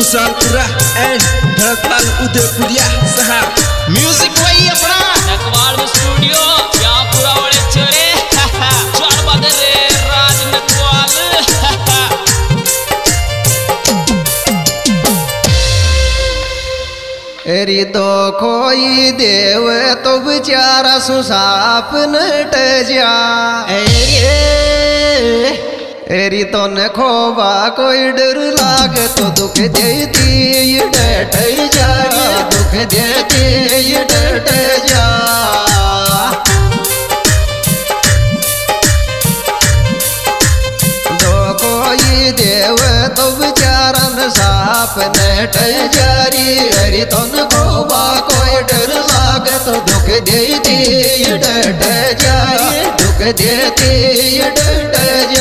सुसालपुरा and धड़कल Udaipuriya सहा music वही अपना नकवाड़ में स्टूडियो यहाँ पूरा बड़े चले चल बदले राज नकवाल एरी तो कोई देव तो बेचारा सुसाप नट जा एरी तो न खोबा कोई डर लाग तो दुख देती ये डट जा दुख देती ये डट जा दो कोई देव तो बेचारा न साप नट जारी एरी तो न खोबा कोई डर लाग तो दुख देती ये डट जा दुख देती ये डट जा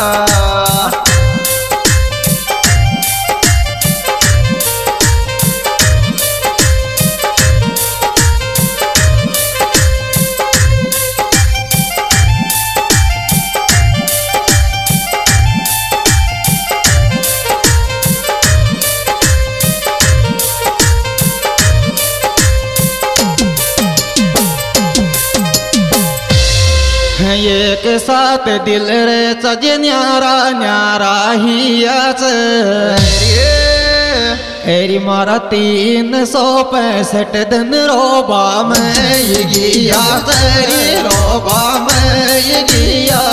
एक साथ दिल रे सज न्यारा न्यारा ही आच एरी मारा 365 दिन रोबा में ये गिया तेरी रोबा में ये गिया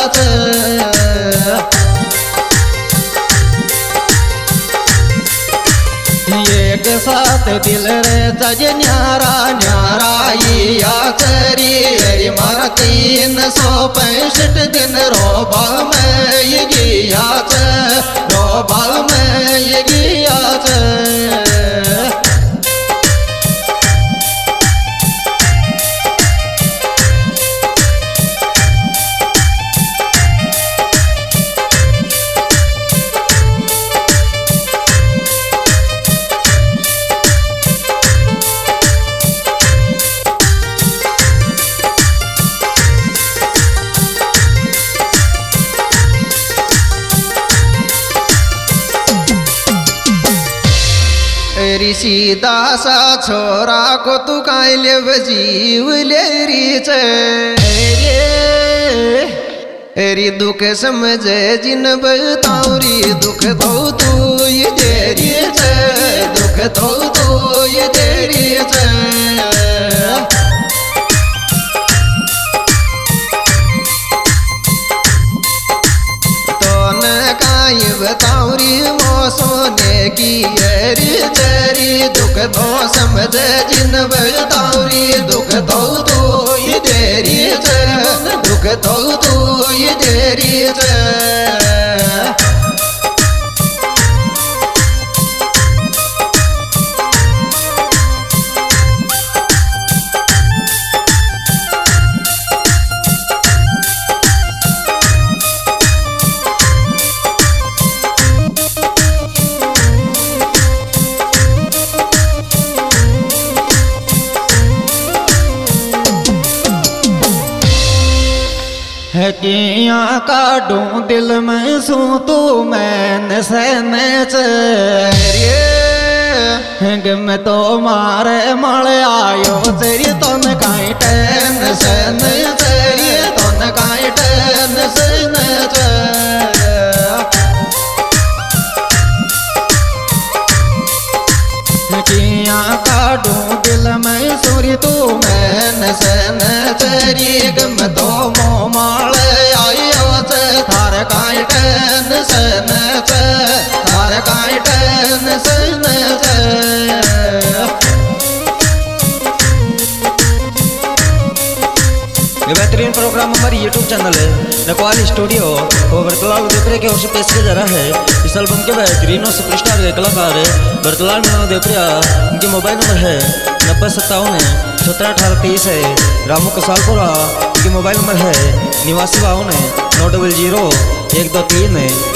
एक साथ दिल रे सज न्यारा न्यारा ही आचरी एरी मारा 365 दिन रोबा में ये गिया रोबा में ये गिया ऋषि दासा छोरा को तू काई ले जीव ले रीच एरी दुख समझे जिन बताऊरी दुख तो तू ये देरी दुख तो तू ये देरी बताऊरी वो सोने की चरी दुख तो समझ जिन बताऊरी दुख तो तू ये देरी दुख तो तू ये देरी किया काटूं दिल में सू तू मैंने सहने गम तो मारे मल आयो तेरी तन काई टैन सन तेरी तन काई टैन सन किया काटूं दिल में सूरी तू मैंने सन तेरी गम तो मोमाल आयो थार काई टैन सन थार काई टैन सन ये बेहतरीन प्रोग्राम हमारी यूट्यूब चैनल है नकवाल स्टूडियो और बरतलाल उदयपुरिया की ओर से पेश किया जा रहा है। इस एल्बम के बेहतरीन और सुपरस्टार के कलाकार है बरतलाल मीना उदयपुरिया। उनके मोबाइल नंबर है 9057 17 18 30 है। रामू कसालपुरा उनके मोबाइल नंबर है 8952 900 123 है।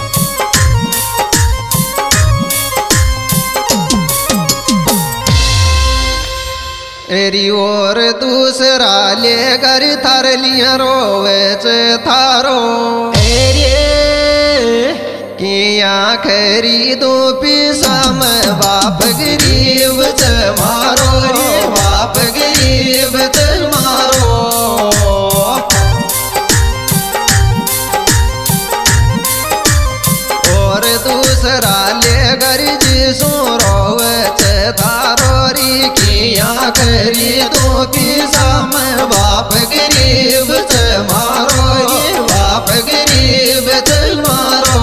एरी और दूसरा ले कर थार लिया रोवे थारो कि किया खरीदो पिसाम बाप गरीब मारो रे बाप गरीब मारो और दूसरा ले गरजी सोरो तारो री किया खरीदो पिसाम बाप गरीब मारो रे बाप गरीब मारो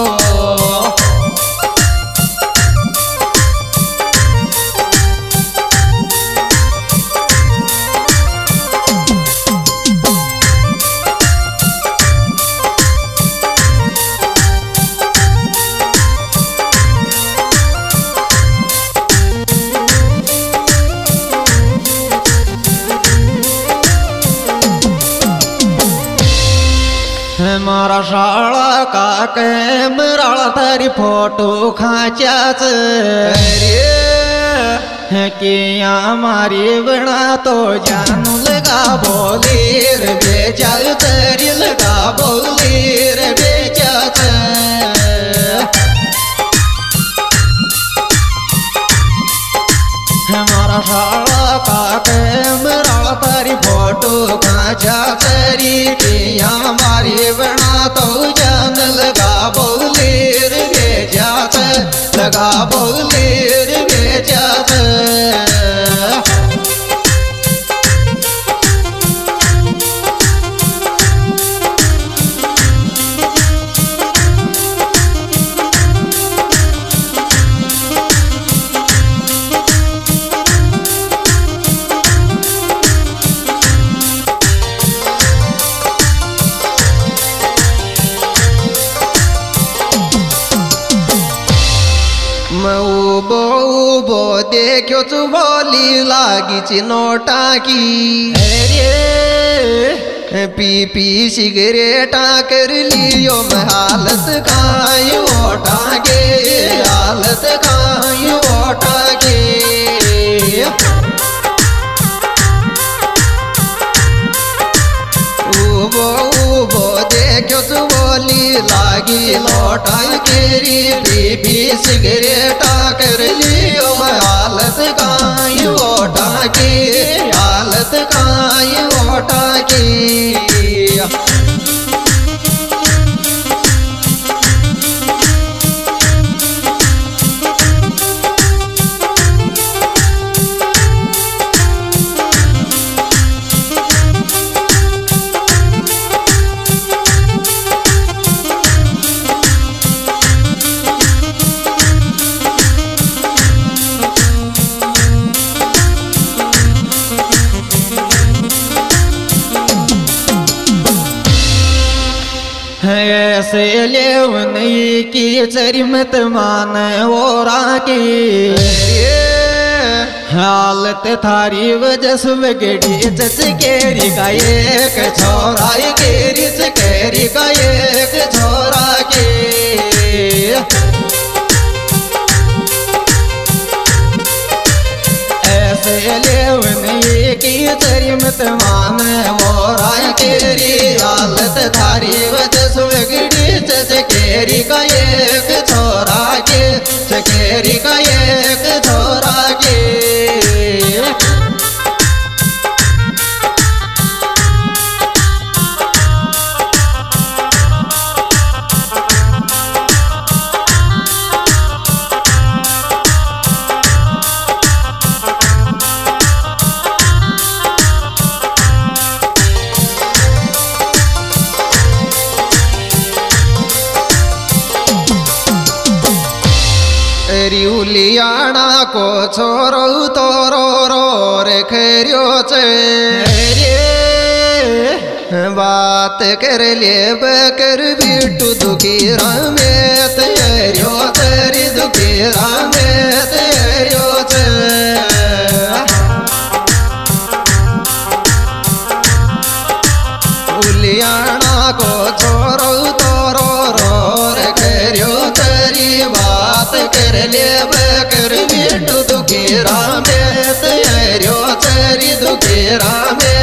मारा शाळा का कैमरा तारी फोटो खाच्याच रे किया मारी बना तो जानू लगा बोली रे बेचाल तरी लगा बोली रे बेचाच हमारा शाला का कैमरा तारी फोटो खाचा तरी किया मारी बना तो जान लगा बोली रे बेचात लगा बोली रे बेचात उबो देखो तू बोली लागी नोटा की रे पी पी सिगरेटा कर लियो मैं हालत खाई ओटा के हालत खाई ओटा के उबो देखो तू बोली लागी लौटा केरी बीबी सिगरेटा कर लियो हालत काई ओटा की हालत काई ओटा की ऐसे लेवन की चरिमत मान और की हालत थारी वजह से बिगड़ी चचकेरी का एक छोरा केरी चकेरी का एक छोरा के ऐसे लेवन की चरिमत मान और केरी हालत थारी वजह से बिगड़ी चचकेरी का एक छोरा के चकेरी का एक छोरा के रिउलियाना को छोरो तोरो रो रे खरियो रे बात कर ले बकर बिटू दुखी रामे तेरियो तेरी दुखी रामे तेरियो उलियाना को छोरो तोरो रो रे खरियो तेरी बात कर ले बकर बिटू दुखी रामे तेरियो तेरी दुखी रामे